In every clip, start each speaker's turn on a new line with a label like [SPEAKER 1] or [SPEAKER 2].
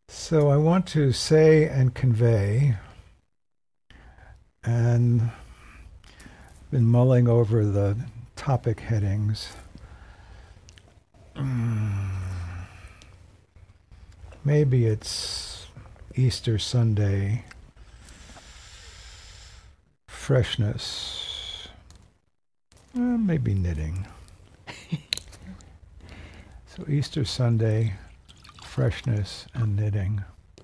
[SPEAKER 1] So I want to say and convey, and been mulling over the topic headings. Maybe it's Easter Sunday, freshness, maybe knitting. So Easter Sunday, freshness and knitting.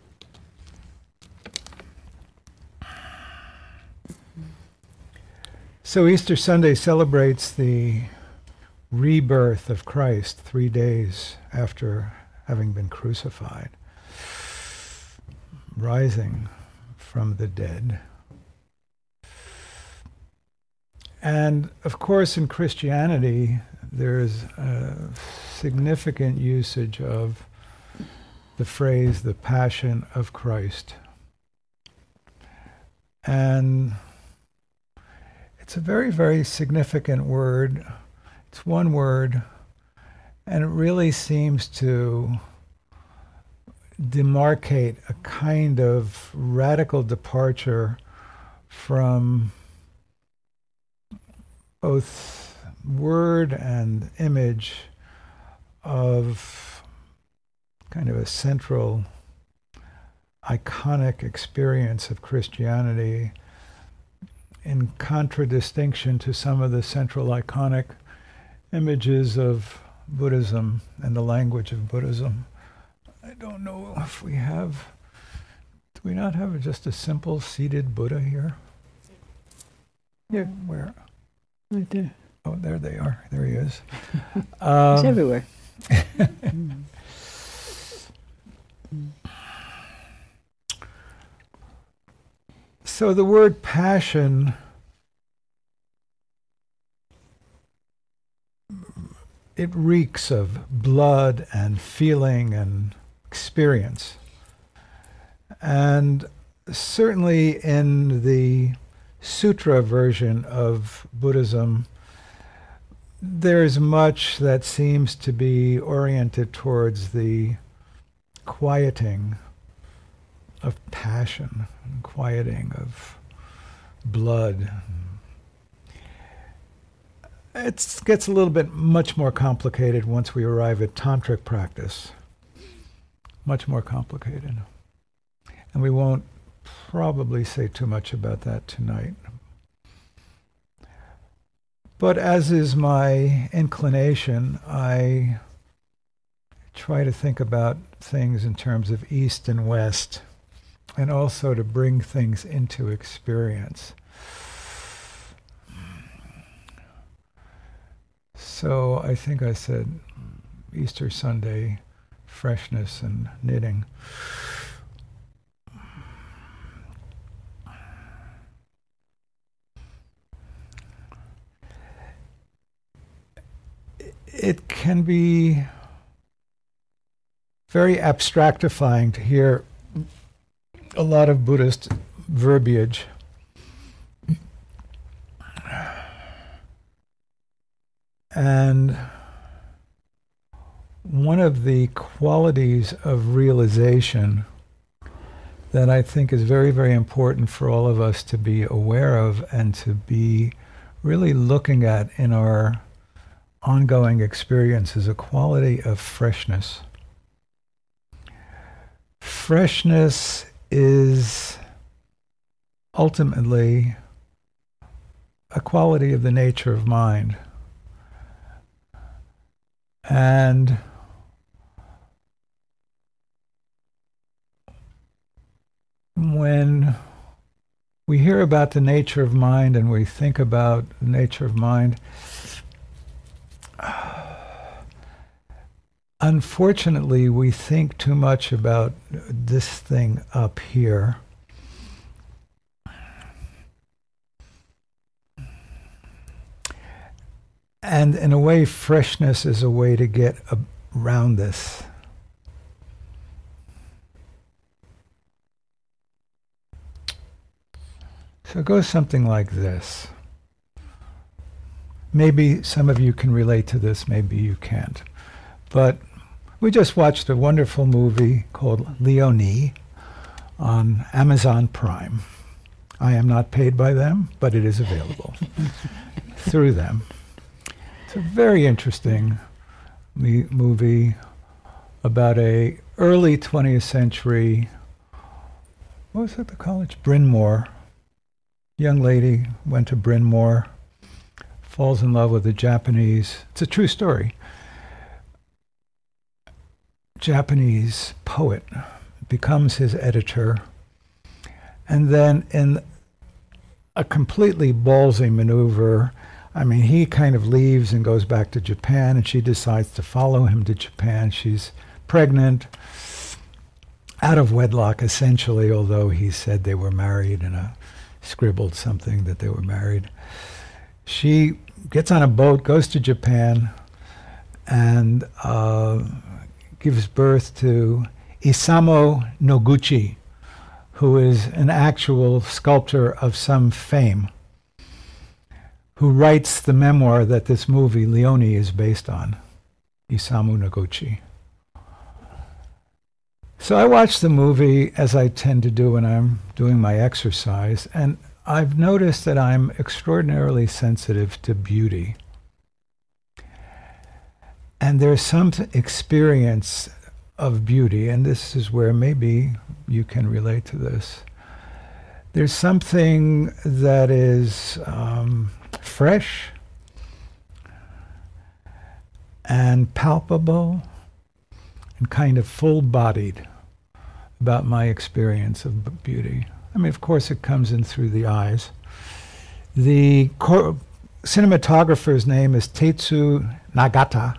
[SPEAKER 1] So Easter Sunday celebrates the rebirth of Christ 3 days after having been crucified, rising from the dead. And of course, in Christianity, there's a significant usage of the phrase, the Passion of Christ. And it's a very, very significant word. It's one word, and it really seems to demarcate a kind of radical departure from both word and image of kind of a central iconic experience of Christianity, in contradistinction to some of the central iconic images of Buddhism and the language of Buddhism. I don't know if we have, do we not have just a simple seated Buddha here? Yeah, where?
[SPEAKER 2] Right there.
[SPEAKER 1] Oh, there they are. There he is.
[SPEAKER 2] He's everywhere.
[SPEAKER 1] So the word passion it reeks of blood and feeling and experience. And certainly in the sutra version of Buddhism, there's much that seems to be oriented towards the quieting of passion, quieting of blood. It gets a little bit much more complicated once we arrive at tantric practice. Much more complicated. And we won't probably say too much about that tonight. But as is my inclination, I try to think about things in terms of East and West, and also to bring things into experience. So I think I said Easter Sunday, freshness and knitting. It can be very abstractifying to hear a lot of Buddhist verbiage. And one of the qualities of realization that I think is very, very important for all of us to be aware of and to be really looking at in our ongoing experience is a quality of freshness. Freshness is ultimately a quality of the nature of mind. And when we hear about the nature of mind and we think about the nature of mind, unfortunately, we think too much about this thing up here. And in a way, freshness is a way to get around this. So it goes something like this. Maybe some of you can relate to this, maybe you can't. But We just watched a wonderful movie called Leonie on Amazon Prime. I am not paid by them, but it is available through them. It's a very interesting movie about a early 20th century, what was it, the college? Bryn Mawr. Young lady went to Bryn Mawr, falls in love with a Japanese, it's a true story, Japanese poet, becomes his editor, and then in a completely ballsy maneuver, I mean, he kind of leaves and goes back to Japan, and she decides to follow him to Japan. She's pregnant, out of wedlock essentially, although he said they were married and scribbled something that they were married. She gets on a boat, goes to Japan, and gives birth to Isamu Noguchi, who is an actual sculptor of some fame, who writes the memoir that this movie, Leonie, is based on, Isamu Noguchi. So I watched the movie, as I tend to do when I'm doing my exercise, and I've noticed that I'm extraordinarily sensitive to beauty. And there's some experience of beauty, and this is where maybe you can relate to this. There's something that is fresh and palpable and kind of full-bodied about my experience of beauty. I mean, of course, it comes in through the eyes. The cinematographer's name is Tetsu Nagata,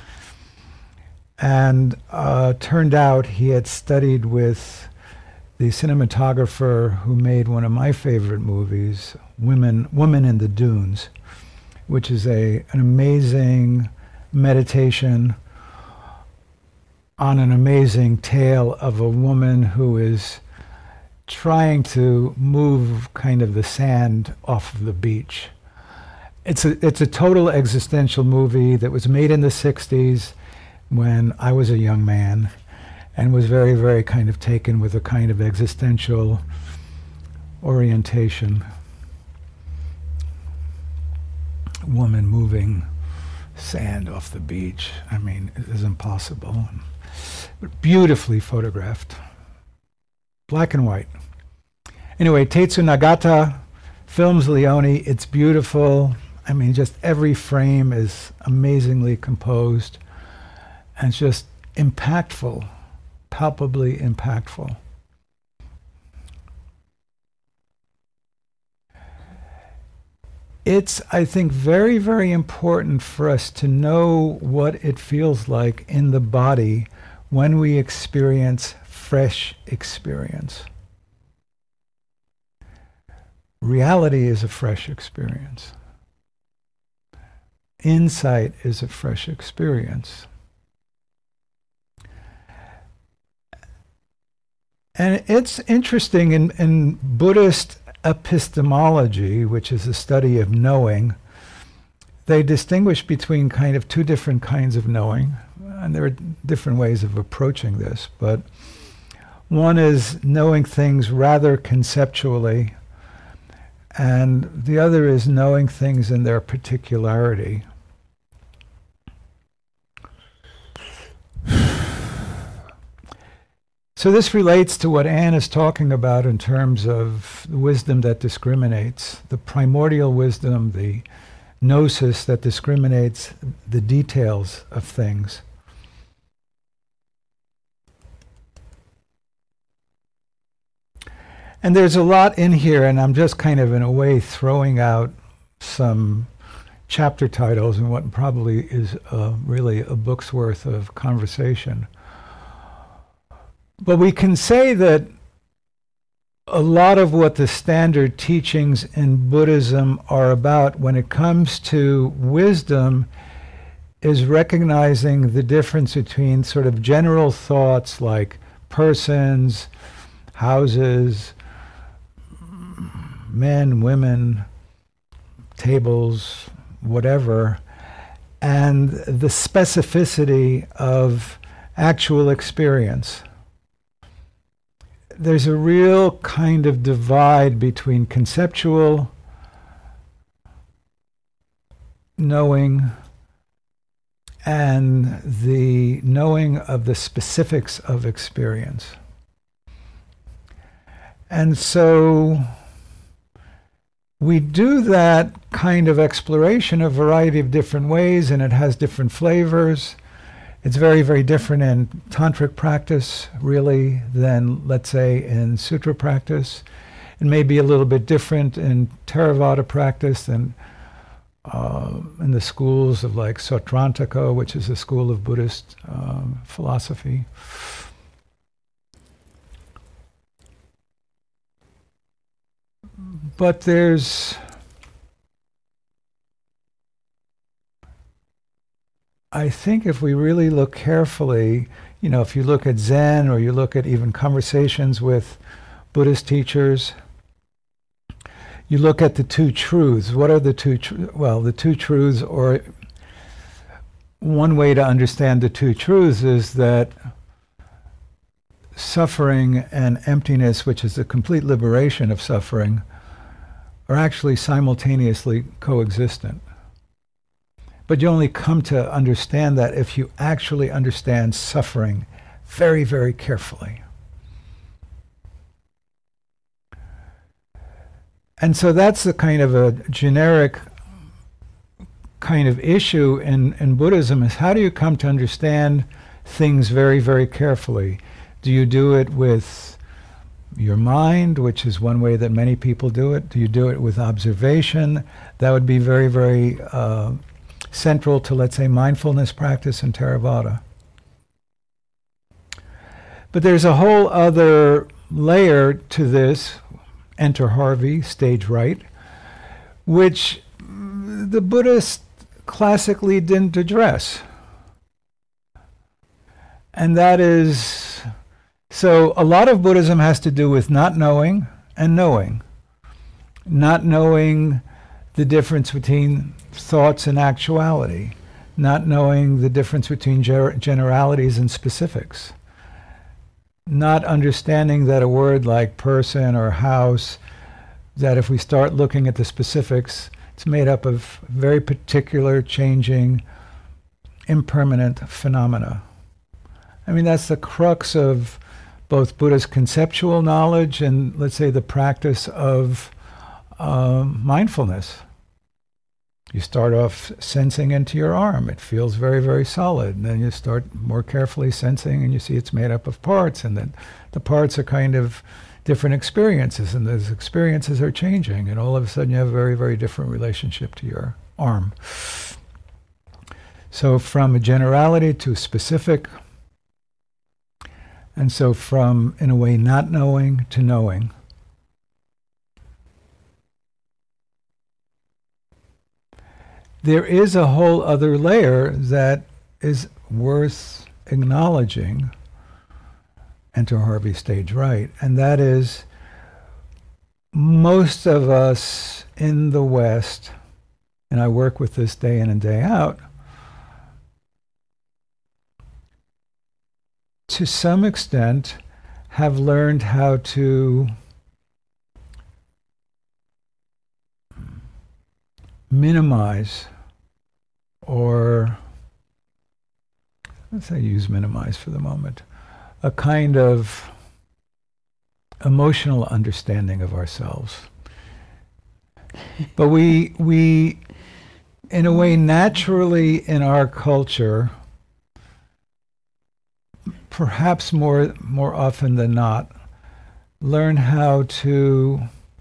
[SPEAKER 1] and turned out he had studied with the cinematographer who made one of my favorite movies, Woman in the Dunes, which is an amazing meditation on an amazing tale of a woman who is trying to move kind of the sand off of the beach. It's a total existential movie that was made in the 60s when I was a young man, and was very, very kind of taken with a kind of existential orientation. Woman moving sand off the beach. I mean, it is impossible. But beautifully photographed. Black and white. Anyway, Tetsu Nagata films Leonie. It's beautiful. I mean, just every frame is amazingly composed and just impactful, palpably impactful. It's, I think, very, very important for us to know what it feels like in the body when we experience fresh experience. Reality is a fresh experience. Insight is a fresh experience. And it's interesting in Buddhist epistemology, which is the study of knowing, they distinguish between kind of two different kinds of knowing, and there are different ways of approaching this, but one is knowing things rather conceptually, and the other is knowing things in their particularity. So this relates to what Anne is talking about in terms of the wisdom that discriminates, the primordial wisdom, the gnosis that discriminates the details of things. And there's a lot in here, and I'm just kind of in a way throwing out some chapter titles and what probably is really a book's worth of conversation. But we can say that a lot of what the standard teachings in Buddhism are about when it comes to wisdom is recognizing the difference between sort of general thoughts like persons, houses, men, women, tables, whatever, and the specificity of actual experience. There's a real kind of divide between conceptual knowing and the knowing of the specifics of experience. And so we do that kind of exploration a variety of different ways, and it has different flavors. It's very, very different in tantric practice, really, than, let's say, in sutra practice. It may be a little bit different in Theravada practice than in the schools of like Sautrantaka, which is a school of Buddhist philosophy. But there's I think if we really look carefully, you know, if you look at Zen or you look at even conversations with Buddhist teachers, you look at the two truths. What are the two the two truths, or one way to understand the two truths is that suffering and emptiness, which is the complete liberation of suffering, are actually simultaneously coexistent. But you only come to understand that if you actually understand suffering very, very carefully. And so that's the kind of a generic kind of issue in Buddhism, is how do you come to understand things very, very carefully? Do you do it with your mind, which is one way that many people do it? Do you do it with observation? That would be very, very central to, let's say, mindfulness practice in Theravada. But there's a whole other layer to this, enter Harvey, stage right, which the Buddhists classically didn't address. And that is, so a lot of Buddhism has to do with not knowing and knowing. Not knowing the difference between thoughts and actuality. Not knowing the difference between generalities and specifics. Not understanding that a word like person or house, that if we start looking at the specifics, it's made up of very particular, changing, impermanent phenomena. I mean, that's the crux of both Buddha's conceptual knowledge and, let's say, the practice of mindfulness. You start off sensing into your arm. It feels very, very solid. And then you start more carefully sensing, and you see it's made up of parts, and then the parts are kind of different experiences, and those experiences are changing, and all of a sudden you have a very, very different relationship to your arm. So from a generality to specific, and so from, in a way, not knowing to knowing. There is a whole other layer that is worth acknowledging, enter Harvey stage right, and that is most of us in the West, and I work with this day in and day out, to some extent have learned how to minimize, or let's say use minimize for the moment, a kind of emotional understanding of ourselves. But we in a way, naturally in our culture, perhaps more often than not, learn how to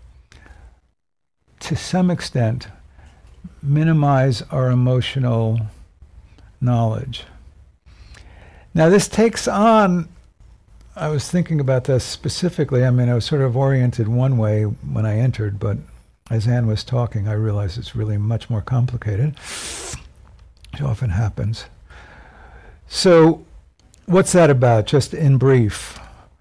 [SPEAKER 1] some extent, minimize our emotional knowledge. Now this takes on, I was thinking about this specifically, I mean I was sort of oriented one way when I entered, but as Anne was talking I realized it's really much more complicated. It often happens. So what's that about, just in brief?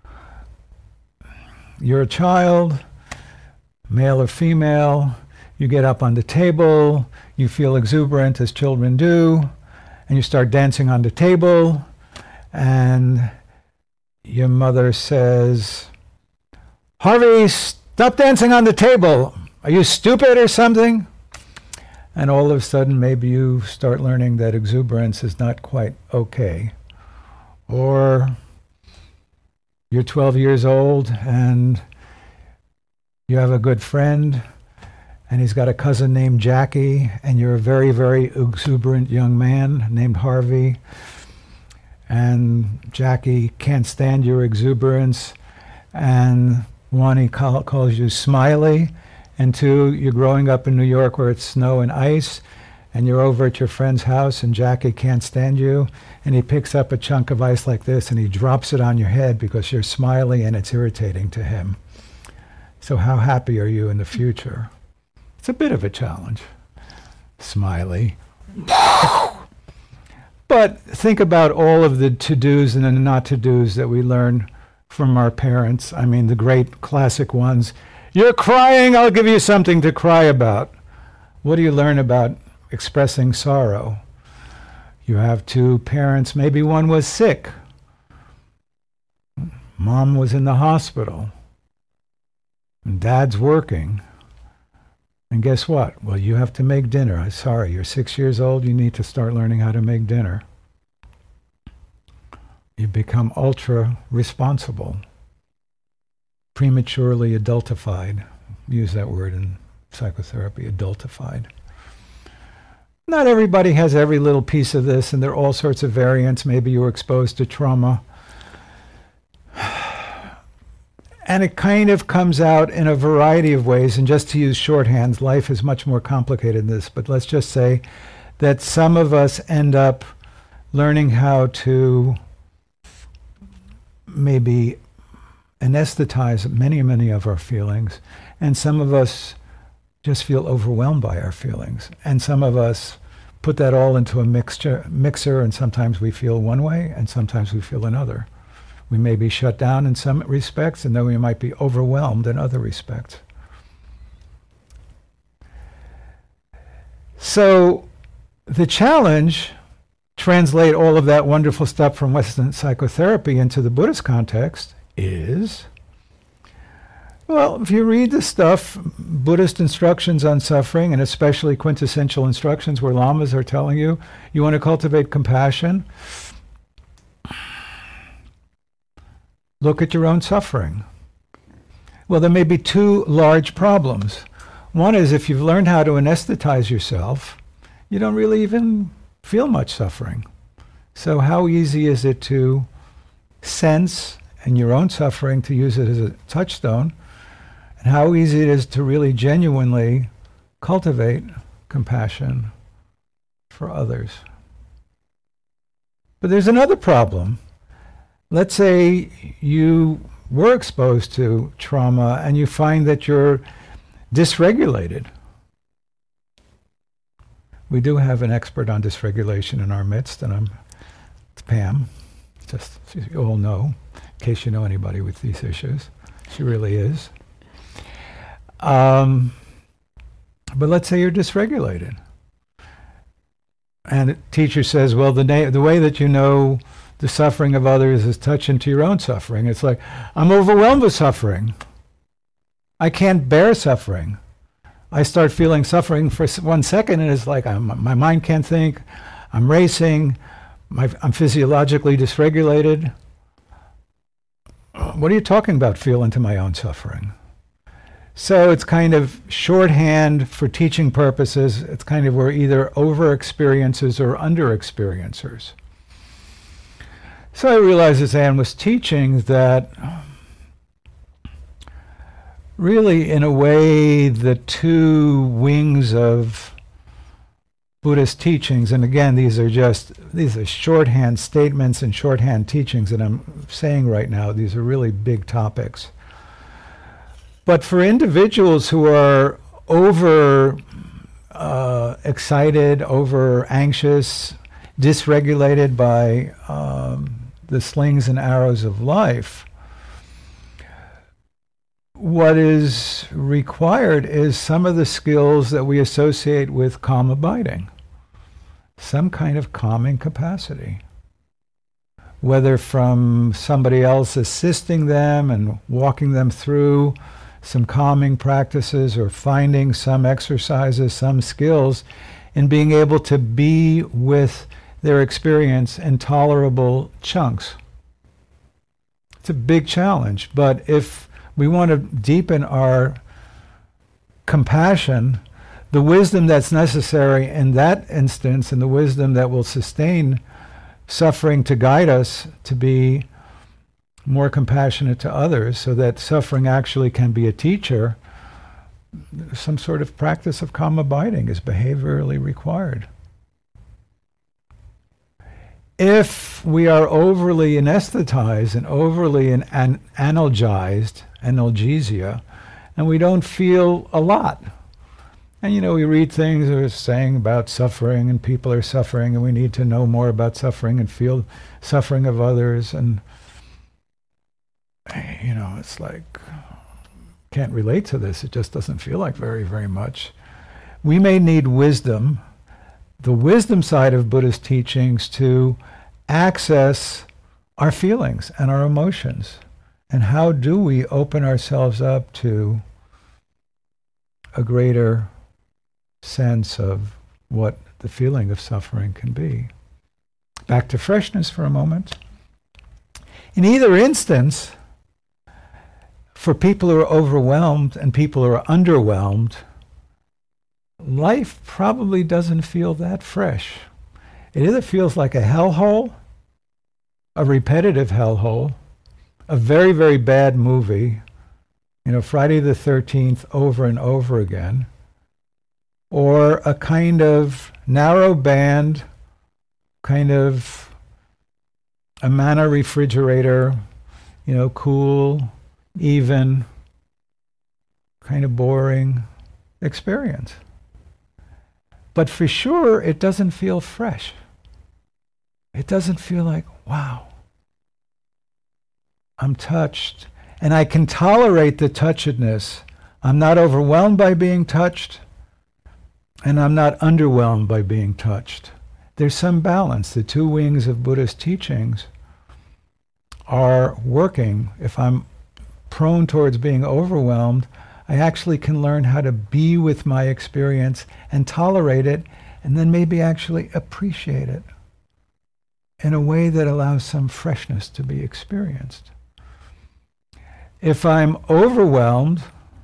[SPEAKER 1] You're a child, male or female, you get up on the table, you feel exuberant as children do, and you start dancing on the table, and your mother says, "Harvey, stop dancing on the table. Are you stupid or something?" And all of a sudden, maybe you start learning that exuberance is not quite okay. Or you're 12 years old and you have a good friend and he's got a cousin named Jackie, and you're a very, very exuberant young man named Harvey, and Jackie can't stand your exuberance, and one, he calls you Smiley, and two, you're growing up in New York where it's snow and ice, and you're over at your friend's house and Jackie can't stand you, and he picks up a chunk of ice like this and he drops it on your head because you're Smiley and it's irritating to him. So how happy are you in the future? It's a bit of a challenge, Smiley. But think about all of the to-dos and the not-to-dos that we learn from our parents. I mean, the great classic ones. You're crying, I'll give you something to cry about. What do you learn about expressing sorrow? You have two parents, maybe one was sick. Mom was in the hospital. And Dad's working. And guess what? Well, you have to make dinner. I'm sorry, you're 6 years old, you need to start learning how to make dinner. You become ultra responsible, prematurely adultified. Use that word in psychotherapy, adultified. Not everybody has every little piece of this, and there are all sorts of variants. Maybe you were exposed to trauma. And it kind of comes out in a variety of ways, and just to use shorthands, life is much more complicated than this, but let's just say that some of us end up learning how to maybe anesthetize many of our feelings, and some of us just feel overwhelmed by our feelings, and some of us put that all into a mixer, and sometimes we feel one way, and sometimes we feel another. We may be shut down in some respects, and then we might be overwhelmed in other respects. So the challenge, translate all of that wonderful stuff from Western psychotherapy into the Buddhist context, is, well, if you read the stuff, Buddhist instructions on suffering, and especially quintessential instructions where lamas are telling you, you want to cultivate compassion, look at your own suffering. Well, there may be two large problems. One is if you've learned how to anesthetize yourself, you don't really even feel much suffering. So how easy is it to sense in your own suffering, to use it as a touchstone, and how easy it is to really genuinely cultivate compassion for others. But there's another problem. Let's say you were exposed to trauma and you find that you're dysregulated. We do have an expert on dysregulation in our midst, and it's Pam. Just so you all know, in case you know anybody with these issues. She really is. But let's say you're dysregulated. And the teacher says, well, the way that you know the suffering of others is touch into your own suffering. It's like, I'm overwhelmed with suffering. I can't bear suffering. I start feeling suffering for 1 second, and it's like my mind can't think. I'm racing. I'm physiologically dysregulated. What are you talking about, feel into my own suffering? So it's kind of shorthand for teaching purposes. It's kind of we're either over-experiencers or under-experiencers. So I realized as Anne was teaching that really, in a way, the two wings of Buddhist teachings, and again, these are shorthand statements and shorthand teachings that I'm saying right now. These are really big topics. But for individuals who are over excited, over anxious, dysregulated by the slings and arrows of life, what is required is some of the skills that we associate with calm abiding, some kind of calming capacity, whether from somebody else assisting them and walking them through some calming practices, or finding some exercises, some skills in being able to be with their experience in tolerable chunks. It's a big challenge, but if we want to deepen our compassion, the wisdom that's necessary in that instance, and the wisdom that will sustain suffering to guide us to be more compassionate to others, so that suffering actually can be a teacher, some sort of practice of calm abiding is behaviorally required. If we are overly anesthetized and overly analgized, analgesia, and we don't feel a lot, and we read things that are saying about suffering, and people are suffering, and we need to know more about suffering and feel suffering of others, and it's like, can't relate to this. It just doesn't feel like very, very much. We may need wisdom, the wisdom side of Buddhist teachings, to access our feelings and our emotions. And how do we open ourselves up to a greater sense of what the feeling of suffering can be? Back to freshness for a moment. In either instance, for people who are overwhelmed and people who are underwhelmed, life probably doesn't feel that fresh. It either feels like a hellhole, a repetitive hellhole, a very, very bad movie, Friday the 13th over and over again, or a kind of narrow band, kind of a manna refrigerator, cool, even, kind of boring experience. But for sure, it doesn't feel fresh. It doesn't feel like, wow, I'm touched. And I can tolerate the touchedness. I'm not overwhelmed by being touched, and I'm not underwhelmed by being touched. There's some balance. The two wings of Buddhist teachings are working. If I'm prone towards being overwhelmed, I actually can learn how to be with my experience and tolerate it, and then maybe actually appreciate it in a way that allows some freshness to be experienced. If I'm underwhelmed,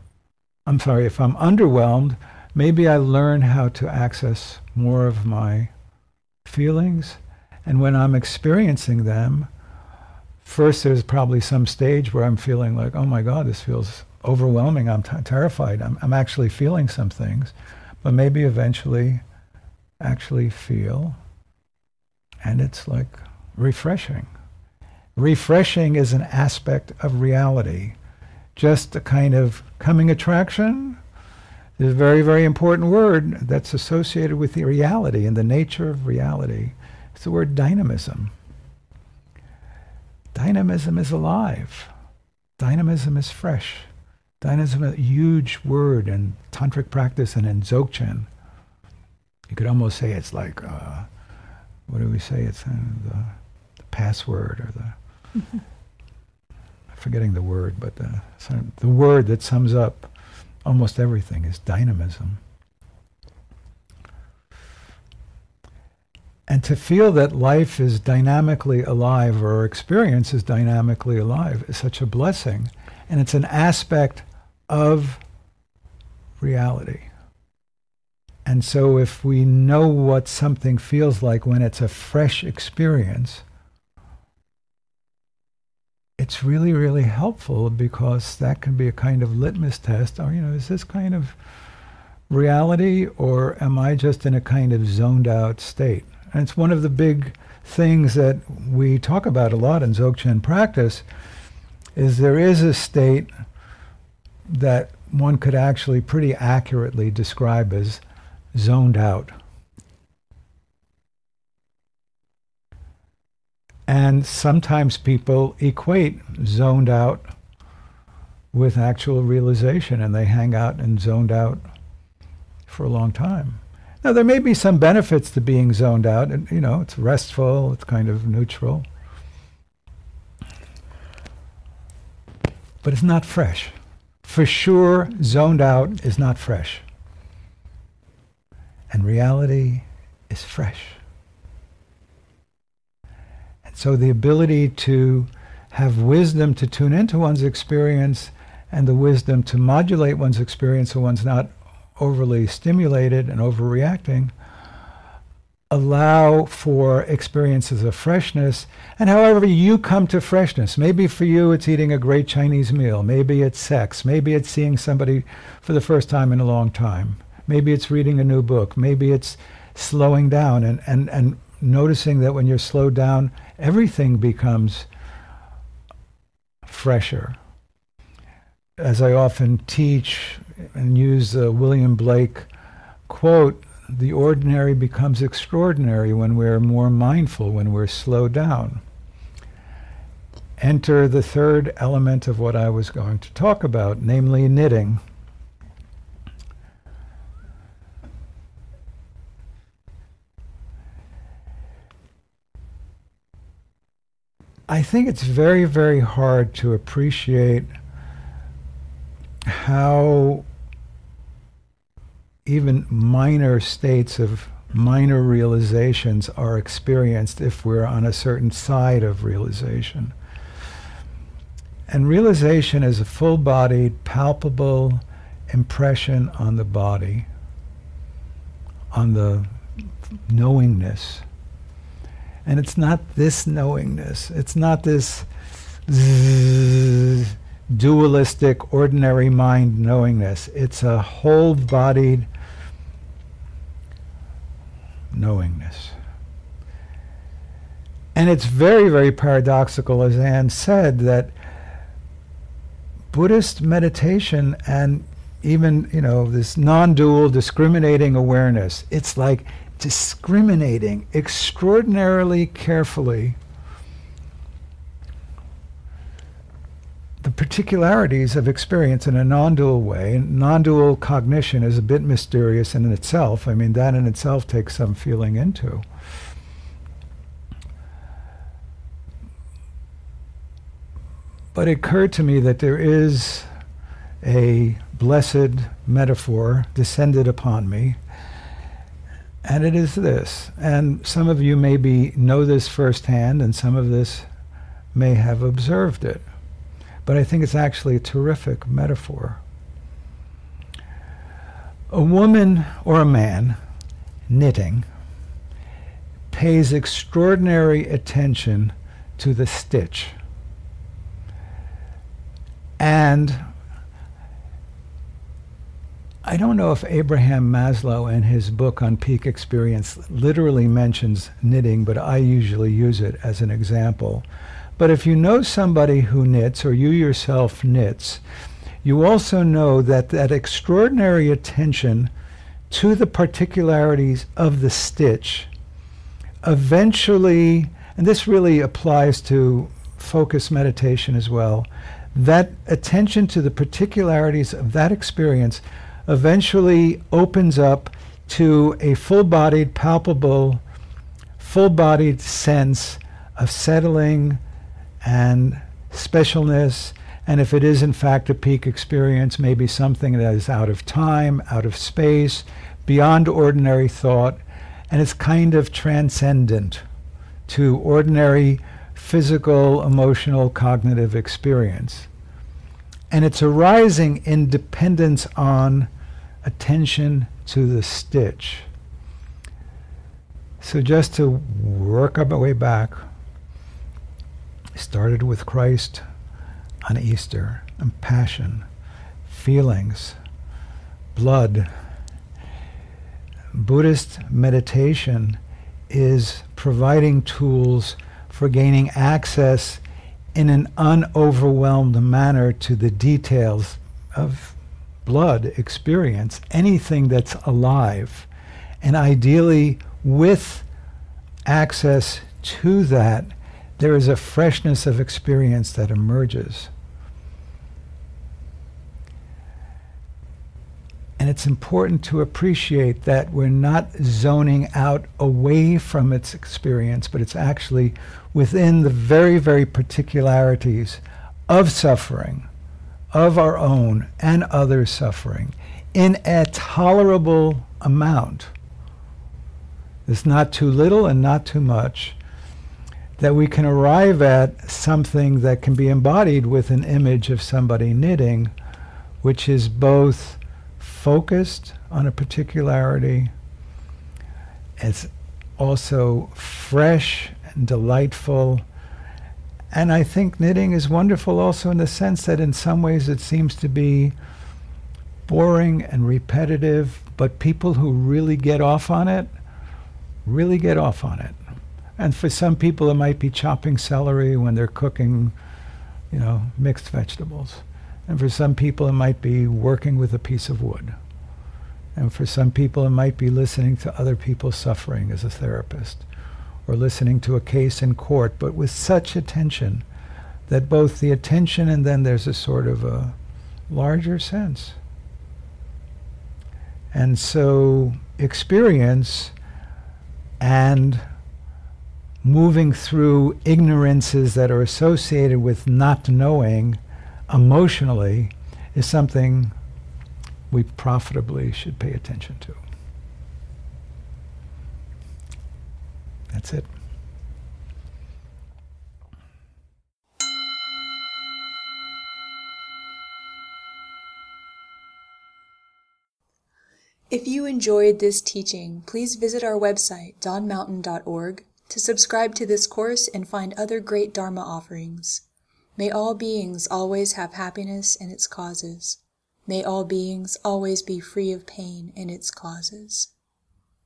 [SPEAKER 1] maybe I learn how to access more of my feelings, and when I'm experiencing them, first there's probably some stage where I'm feeling like, oh my God, this feels overwhelming, I'm terrified, I'm actually feeling some things, but maybe eventually actually feel, and it's like refreshing. Refreshing is an aspect of reality, just a kind of coming attraction. There's a very, very important word that's associated with the reality and the nature of reality. It's the word dynamism. Dynamism is alive. Dynamism is fresh. Dynamism is a huge word in tantric practice and in Dzogchen. You could almost say it's like, what do we say? It's the password, or I'm forgetting the word, but the word that sums up almost everything is dynamism. And to feel that life is dynamically alive, or our experience is dynamically alive, is such a blessing. And it's an aspect of reality. And so if we know what something feels like when it's a fresh experience, it's really, really helpful, because that can be a kind of litmus test. Or, is this kind of reality, or am I just in a kind of zoned out state? And it's one of the big things that we talk about a lot in Dzogchen practice, is there is a state that one could actually pretty accurately describe as zoned out. And sometimes people equate zoned out with actual realization, and they hang out and zoned out for a long time. Now, there may be some benefits to being zoned out, and it's restful, it's kind of neutral. but it's not fresh. For sure, zoned out is not fresh. And reality is fresh. And so the ability to have wisdom to tune into one's experience and the wisdom to modulate one's experience so one's not overly stimulated and overreacting allow for experiences of freshness. And however you come to freshness, maybe for you it's eating a great Chinese meal, maybe it's sex, maybe it's seeing somebody for the first time in a long time, maybe it's reading a new book, maybe it's slowing down and noticing that when you're slowed down, everything becomes fresher. As I often teach and use the William Blake quote, the ordinary becomes extraordinary when we're more mindful, when we're slowed down. Enter the third element of what I was going to talk about, namely knitting. I think it's very, very hard to appreciate how even minor states of minor realizations are experienced if we're on a certain side of realization. And realization is a full-bodied, palpable impression on the body, on the knowingness. And it's not this knowingness. It's not this dualistic, ordinary mind knowingness. It's a whole-bodied knowingness. And it's very, very paradoxical, as Anne said, that Buddhist meditation and even, this non-dual discriminating awareness, it's like discriminating extraordinarily carefully the particularities of experience in a non-dual way. And non-dual cognition is a bit mysterious in itself. I mean, that in itself takes some feeling into. But it occurred to me that there is a blessed metaphor descended upon me, and it is this. And some of you maybe know this firsthand, and some of this may have observed it. But I think it's actually a terrific metaphor. A woman or a man knitting pays extraordinary attention to the stitch. And I don't know if Abraham Maslow in his book on peak experience literally mentions knitting, but I usually use it as an example. But if you know somebody who knits, or you yourself knits, you also know that that extraordinary attention to the particularities of the stitch eventually, and this really applies to focus meditation as well, that attention to the particularities of that experience eventually opens up to a full-bodied, palpable, full-bodied sense of settling and specialness, and if it is in fact a peak experience, maybe something that is out of time, out of space, beyond ordinary thought, and it's kind of transcendent to ordinary physical, emotional, cognitive experience. And it's arising in dependence on attention to the stitch. So just to work our way back, started with Christ on Easter, and passion, feelings, blood. Buddhist meditation is providing tools for gaining access in an unoverwhelmed manner to the details of blood experience, anything that's alive, and ideally with access to that, there is a freshness of experience that emerges. And it's important to appreciate that we're not zoning out away from its experience, but it's actually within the very, very particularities of suffering, of our own and others' suffering in a tolerable amount. It's not too little and not too much, that we can arrive at something that can be embodied with an image of somebody knitting, which is both focused on a particularity, it's also fresh and delightful. And I think knitting is wonderful also in the sense that in some ways it seems to be boring and repetitive, but people who really get off on it, really get off on it. And for some people it might be chopping celery when they're cooking, mixed vegetables. And for some people it might be working with a piece of wood. And for some people it might be listening to other people's suffering as a therapist, or listening to a case in court, but with such attention that both the attention and then there's a sort of a larger sense. And so experience and moving through ignorances that are associated with not knowing emotionally is something we profitably should pay attention to. That's it.
[SPEAKER 3] If you enjoyed this teaching, please visit our website, dawnmountain.org, to subscribe to this course and find other great Dharma offerings. May all beings always have happiness and its causes. May all beings always be free of pain and its causes.